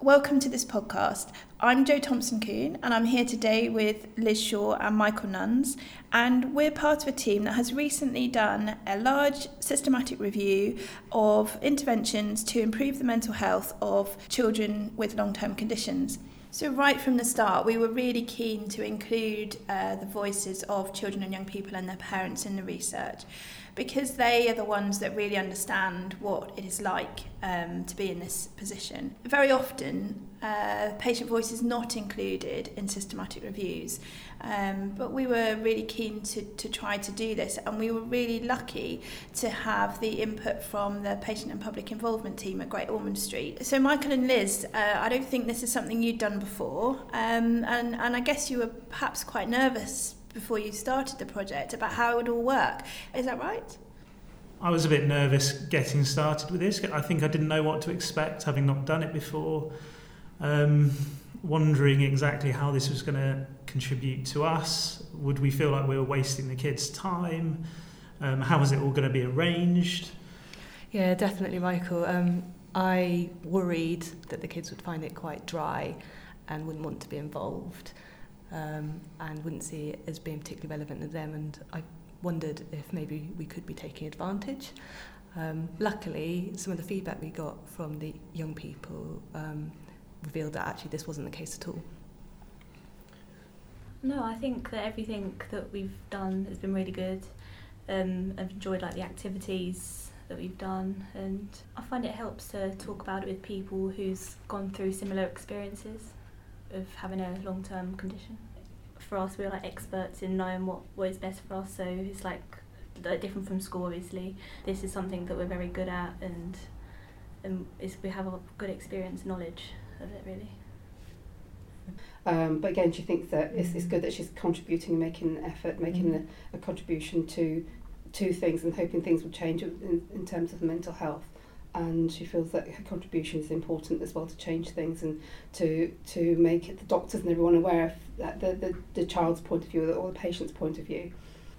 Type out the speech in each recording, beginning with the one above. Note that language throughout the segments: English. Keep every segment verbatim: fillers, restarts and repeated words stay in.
Welcome to this podcast. I'm Jo Thompson-Coon and I'm here today with Liz Shaw and Michael Nuns, and we're part of a team that has recently done a large systematic review of interventions to improve the mental health of children with long-term conditions. So right from the start, we were really keen to include uh, the voices of children and young people and their parents in the research, because they are the ones that really understand what it is like um, to be in this position. Very often, uh, patient voice is not included in systematic reviews, um, but we were really keen to, to try to do this, and we were really lucky to have the input from the patient and public involvement team at Great Ormond Street. So Michael and Liz, uh, I don't think this is something you'd done before, um, and, and I guess you were perhaps quite nervous before you started the project about how it would all work. Is that right? I was a bit nervous getting started with this. I think I didn't know what to expect, having not done it before, um, wondering exactly how this was going to contribute to us. Would we feel like we were wasting the kids' time? Um, how was it all going to be arranged? Yeah, definitely, Michael. Um, I worried that the kids would find it quite dry and wouldn't want to be involved. Um, and wouldn't see it as being particularly relevant to them, and I wondered if maybe we could be taking advantage. Um, luckily, some of the feedback we got from the young people um, revealed that actually this wasn't the case at all. No, I think that everything that we've done has been really good. Um, I've enjoyed like the activities that we've done, and I find it helps to talk about it with people who's gone through similar experiences of having a long-term condition. For us, we're like experts in knowing what, what is best for us, so it's like different from school obviously. This is something that we're very good at, and and it's, we have a good experience, knowledge of it really. Um, but again, do you think that it's, it's good that she's contributing and making an effort, making mm. a, a contribution to to things and hoping things will change in, in terms of mental health? And she feels that her contribution is important as well to change things and to to make it, the doctors and everyone aware of that, the, the, the child's point of view or the patient's point of view.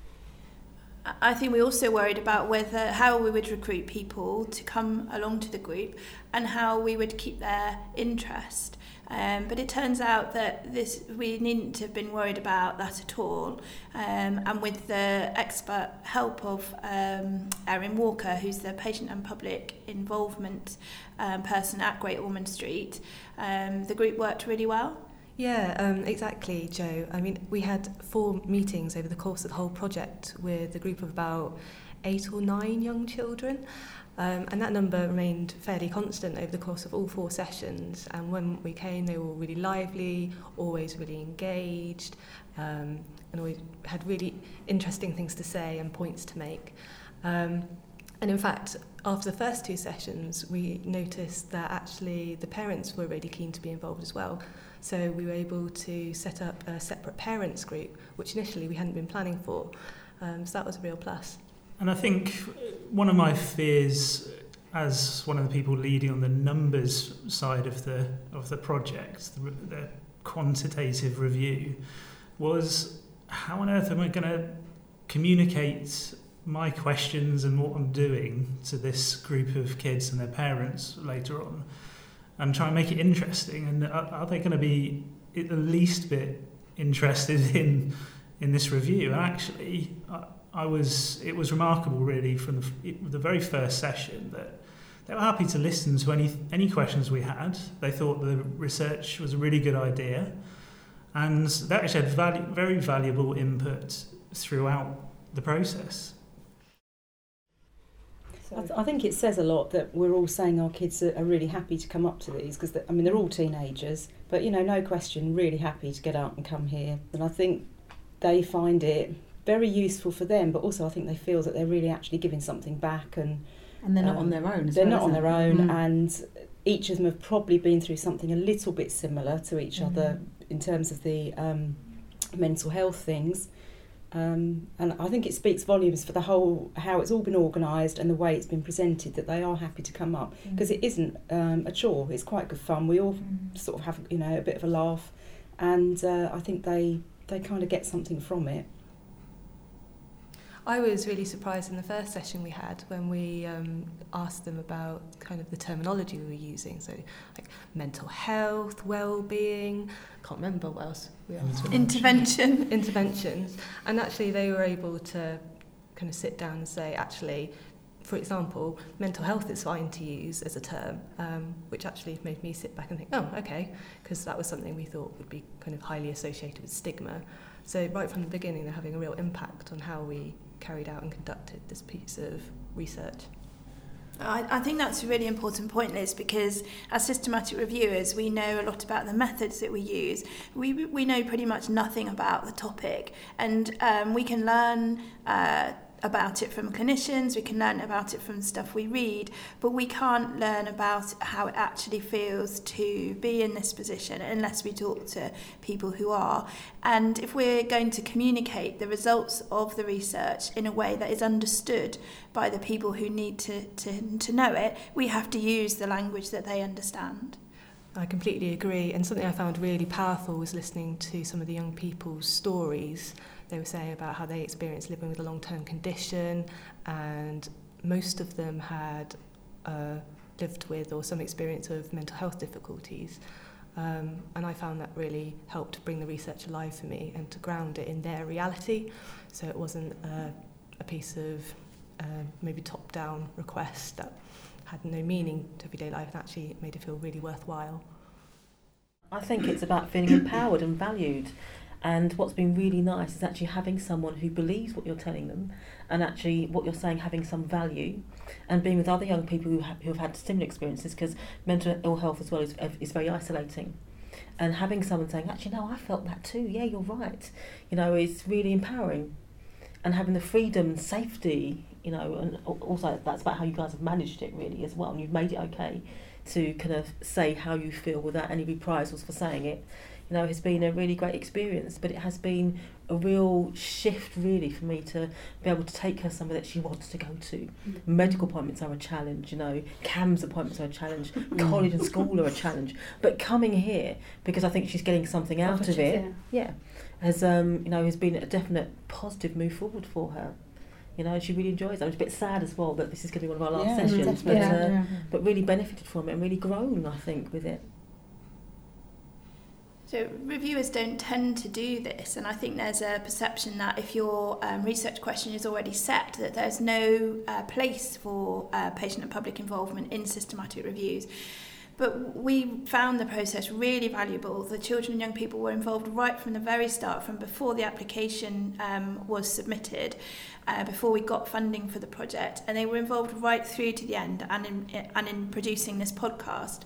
I think we also worried about whether how we would recruit people to come along to the group and how we would keep their interest. Um, but it turns out that this we needn't have been worried about that at all. Um, and with the expert help of um, Erin Walker, who's the patient and public involvement um, person at Great Ormond Street, um, the group worked really well. Yeah, um, exactly, Jo. I mean, we had four meetings over the course of the whole project with a group of about eight or nine young children. Um, and that number remained fairly constant over the course of all four sessions. And when we came, they were all really lively, always really engaged, um, and always had really interesting things to say and points to make. Um, and in fact, after the first two sessions, we noticed that actually the parents were really keen to be involved as well. So we were able to set up a separate parents group, which initially we hadn't been planning for. Um, so that was a real plus. And I think one of my fears, as one of the people leading on the numbers side of the of the project, the, the quantitative review, was how on earth am I going to communicate my questions and what I'm doing to this group of kids and their parents later on, and try and make it interesting? And are, are they going to be at the least bit interested in in this review? And actually, I, I was. It was remarkable, really, from the, the very first session that they were happy to listen to any any questions we had. They thought the research was a really good idea, and they actually had value, very valuable input throughout the process. I, th- I think it says a lot that we're all saying our kids are, are really happy to come up to these, because I mean they're all teenagers, but you know, no question, really happy to get out and come here. And I think they find it very useful for them, but also I think they feel that they're really actually giving something back, and and they're not um, on their own. As they're well, not on their own, mm. and each of them have probably been through something a little bit similar to each mm. other in terms of the um, mental health things. Um, and I think it speaks volumes for the whole, how it's all been organised and the way it's been presented, that they are happy to come up, because mm. it isn't um, a chore. It's quite good fun. We all mm. sort of have, you know, a bit of a laugh, and uh, I think they they kind of get something from it. I was really surprised in the first session we had when we um, asked them about kind of the terminology we were using. So like mental health, well-being, can't remember what else we asked. Intervention. Interventions. And actually they were able to kind of sit down and say, actually, for example, mental health is fine to use as a term, um, which actually made me sit back and think, oh, okay, because that was something we thought would be kind of highly associated with stigma. So right from the beginning, they're having a real impact on how we carried out and conducted this piece of research. I, I think that's a really important point, Liz, because as systematic reviewers, we know a lot about the methods that we use. We we know pretty much nothing about the topic, and um, we can learn uh, about it from clinicians, we can learn about it from stuff we read, but we can't learn about how it actually feels to be in this position unless we talk to people who are. And if we're going to communicate the results of the research in a way that is understood by the people who need to, to, to know it, we have to use the language that they understand. I completely agree, and something I found really powerful was listening to some of the young people's stories. They were saying about how they experienced living with a long-term condition, and most of them had uh, lived with or some experience of mental health difficulties. Um, and I found that really helped to bring the research alive for me and to ground it in their reality. So it wasn't uh, a piece of uh, maybe top-down request that had no meaning to everyday life, and actually it made it feel really worthwhile. I think it's about feeling empowered and valued. And what's been really nice is actually having someone who believes what you're telling them, and actually what you're saying having some value, and being with other young people who have, who have had similar experiences, because mental ill health as well is, is very isolating. And having someone saying, actually, no, I felt that too, yeah, you're right, you know, is really empowering. And having the freedom and safety, you know, and also that's about how you guys have managed it really as well, and you've made it okay to kind of say how you feel without any reprisals for saying it. You know, has been a really great experience, but it has been a real shift really for me to be able to take her somewhere that she wants to go to. Mm-hmm. Medical appointments are a challenge, you know, C A M S appointments are a challenge, college and school are a challenge, but coming here, because I think she's getting something out of it, yeah, yeah has, um, you know, has been a definite positive move forward for her. You know, she really enjoys it. I was a bit sad as well that this is going to be one of our last yeah, sessions, but, yeah, uh, yeah. but really benefited from it and really grown, I think, with it. So reviewers don't tend to do this, and I think there's a perception that if your um, research question is already set, that there's no uh, place for uh, patient and public involvement in systematic reviews. But we found the process really valuable. The children and young people were involved right from the very start, from before the application um, was submitted, uh, before we got funding for the project, and they were involved right through to the end and in, and in producing this podcast.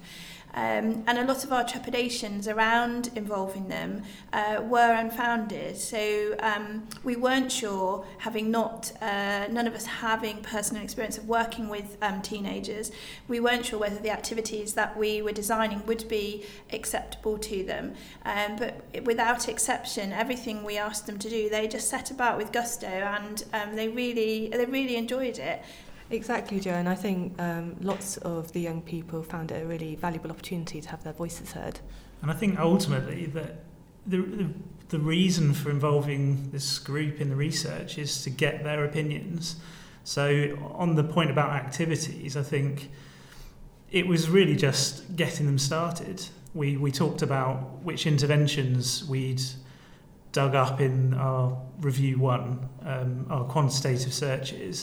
Um, and a lot of our trepidations around involving them uh, were unfounded. So um, we weren't sure, having not, uh, none of us having personal experience of working with um, teenagers, we weren't sure whether the activities that we were designing would be acceptable to them. Um, but without exception, everything we asked them to do, they just set about with gusto, and um, they really, they really enjoyed it. Exactly, Jo, and I think um, lots of the young people found it a really valuable opportunity to have their voices heard. And I think ultimately that the, the the reason for involving this group in the research is to get their opinions. So on the point about activities, I think it was really just getting them started. We we talked about which interventions we'd dug up in our review one, um, our quantitative searches.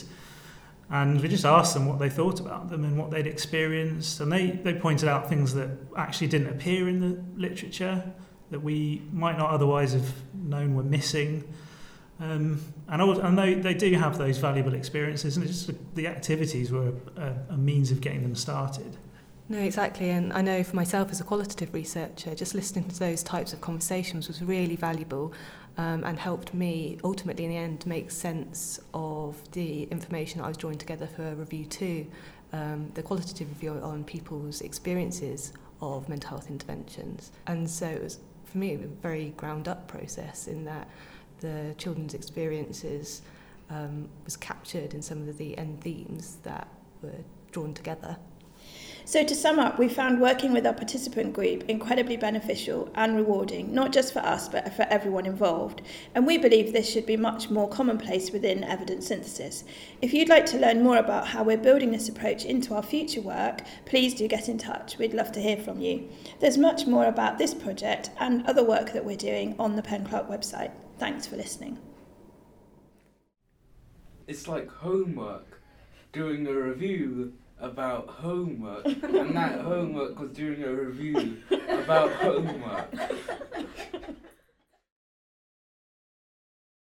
And we just asked them what they thought about them and what they'd experienced. And they, they pointed out things that actually didn't appear in the literature, that we might not otherwise have known were missing. Um, and also, and they, they do have those valuable experiences, and it's just the activities were a, a means of getting them started. No, exactly. And I know for myself as a qualitative researcher, just listening to those types of conversations was really valuable. Um, and helped me ultimately in the end make sense of the information I was drawing together for a review two, um, the qualitative review on people's experiences of mental health interventions. And so it was, for me, a very ground up process in that the children's experiences um, was captured in some of the end themes that were drawn together. So to sum up, we found working with our participant group incredibly beneficial and rewarding, not just for us, but for everyone involved. And we believe this should be much more commonplace within evidence synthesis. If you'd like to learn more about how we're building this approach into our future work, please do get in touch. We'd love to hear from you. There's much more about this project and other work that we're doing on the Penn Clark website. Thanks for listening. It's like homework, doing a review about homework, and that homework was doing a review about homework.